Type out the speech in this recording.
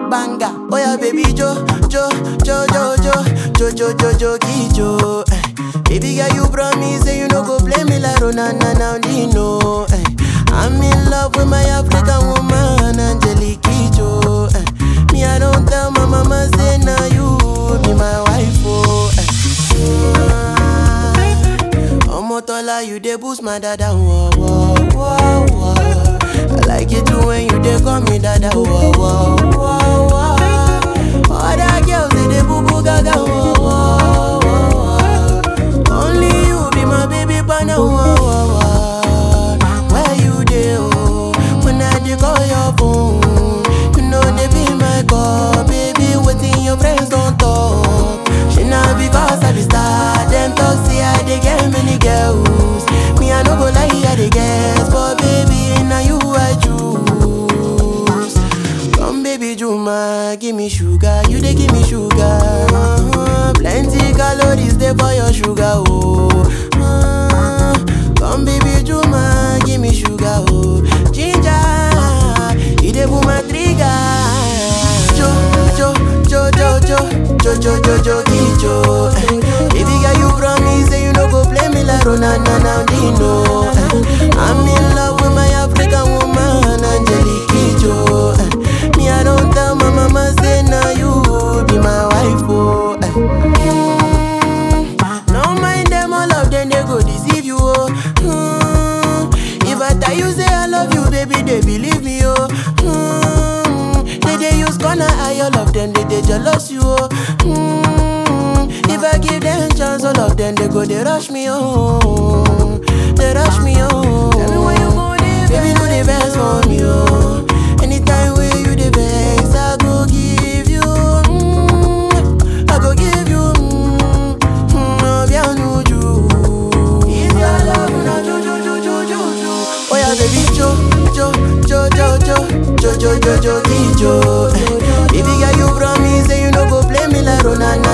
Banga, oh yeah, baby Jo, baby girl, you promise say you no go play me like Ronana now, Dino. I'm in love with my African woman, Angelique Kidjo. Me, I don't tell my mama say now you be my wife, oh. Omotola, you dey boost my dada, whoa, whoa, whoa, whoa. I like it too when you dey call me dada, whoa, whoa, whoa, whoa. Other girls they dey boo boo gaga, whoa, whoa, whoa. Only you be my baby partner, whoa, whoa, whoa. Where you dey, oh? When I dey call your phone, you know they be my call, baby. Waiting your friends don't talk. She not because I be star, them talk say I dey get many girls. Me I no go lie, I dey guess, but baby now you I choose. Come baby Juma, give me sugar, you dey give me sugar. Plenty calories dey for your sugar, oh. Come baby Juma, give me sugar, oh. Ginger, you dey pull my trigger. Jo, baby girl, you promise say you no go play me like Ronana now, Dino. I'm in love with my African woman, Angelique Kidjo. Me, I don't tell my mama say now you be my wife, oh. No mind them, all of them they go deceive you, oh. If I tell you say I love you, baby, they believe me, oh. They use corner eye, all of them they jealous you, oh. If I give them chance, all of them they go they rush me, oh. They rush me, oh. Tell me when you go there, baby, do the best for me, oh. Anytime where you the best, I go give you, I go give you, bien nous you. If your love not jo. Oh yeah, baby Jo, Kidjo. Baby girl, you promise say you no go play me like Ronana